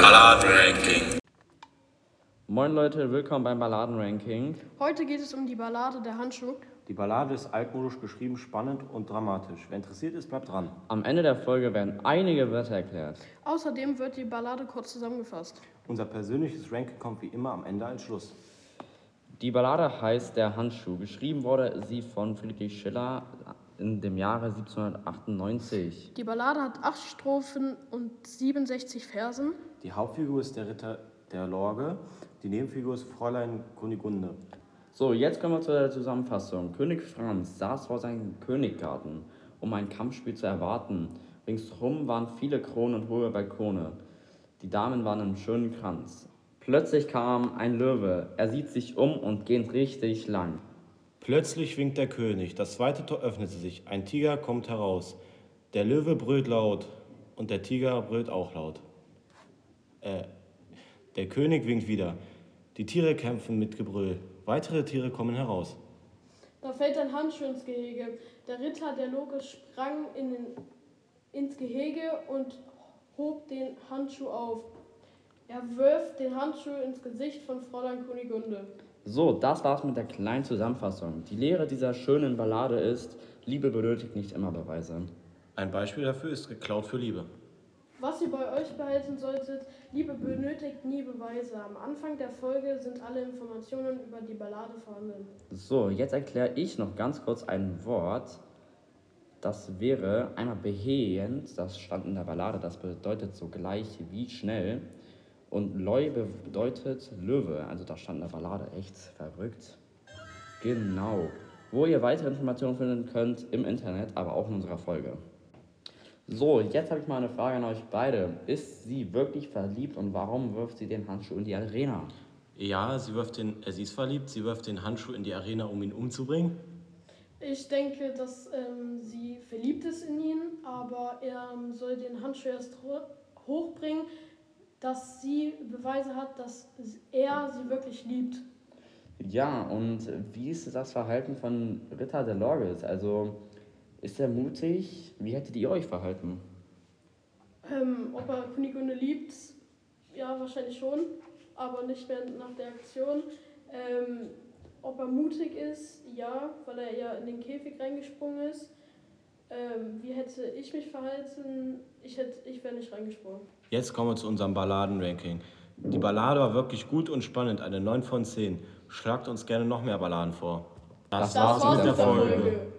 Balladenranking. Moin Leute, willkommen beim Balladenranking. Heute geht es um die Ballade Der Handschuh. Die Ballade ist altmodisch geschrieben, spannend und dramatisch. Wer interessiert ist, bleibt dran. Am Ende der Folge werden einige Wörter erklärt. Außerdem wird die Ballade kurz zusammengefasst. Unser persönliches Ranking kommt wie immer am Ende als Schluss. Die Ballade heißt Der Handschuh. Geschrieben wurde sie von Friedrich Schiller in dem Jahre 1798. Die Ballade hat 8 Strophen und 67 Versen. Die Hauptfigur ist der Ritter der Lorge, die Nebenfigur ist Fräulein Kunigunde. So, jetzt kommen wir zu der Zusammenfassung. König Franz saß vor seinem Königgarten, um ein Kampfspiel zu erwarten. Ringsherum waren viele Kronen und hohe Balkone. Die Damen waren im schönen Kranz. Plötzlich kam ein Löwe. Er sieht sich um und geht richtig lang. Plötzlich winkt der König, das zweite Tor öffnet sich, ein Tiger kommt heraus. Der Löwe brüllt laut und der Tiger brüllt auch laut. Der König winkt wieder. Die Tiere kämpfen mit Gebrüll. Weitere Tiere kommen heraus. Da fällt ein Handschuh ins Gehege. Der Ritter der Lorge sprang ins Gehege und hob den Handschuh auf. Er wirft den Handschuh ins Gesicht von Fräulein Kunigunde. So, das war's mit der kleinen Zusammenfassung. Die Lehre dieser schönen Ballade ist, Liebe benötigt nicht immer Beweise. Ein Beispiel dafür ist geklaut für Liebe. Was ihr bei euch behalten solltet, Liebe benötigt nie Beweise. Am Anfang der Folge sind alle Informationen über die Ballade vorhanden. So, jetzt erkläre ich noch ganz kurz ein Wort. Das wäre einmal behend, das stand in der Ballade, das bedeutet so gleich wie schnell. Und Leu bedeutet Löwe, also das stand in der Ballade, echt verrückt. Genau, wo ihr weitere Informationen finden könnt im Internet, aber auch in unserer Folge. So, jetzt habe ich mal eine Frage an euch beide. Ist sie wirklich verliebt und warum wirft sie den Handschuh in die Arena? Ja, sie ist verliebt, sie wirft den Handschuh in die Arena, um ihn umzubringen. Ich denke, dass sie verliebt ist in ihn, aber er soll den Handschuh erst hochbringen, dass sie Beweise hat, dass er sie wirklich liebt. Ja, und wie ist das Verhalten von Ritter der Lorge? Also, ist er mutig? Wie hättet ihr euch verhalten? Ob er Kunigunde liebt, ja, wahrscheinlich schon, aber nicht mehr nach der Aktion. Ob er mutig ist, ja, weil er ja in den Käfig reingesprungen ist. Wie hätte ich mich verhalten? Ich wäre nicht reingesprungen. Jetzt kommen wir zu unserem Balladenranking. Die Ballade war wirklich gut und spannend, eine 9 von 10. Schlagt uns gerne noch mehr Balladen vor. Das war's mit der Folge.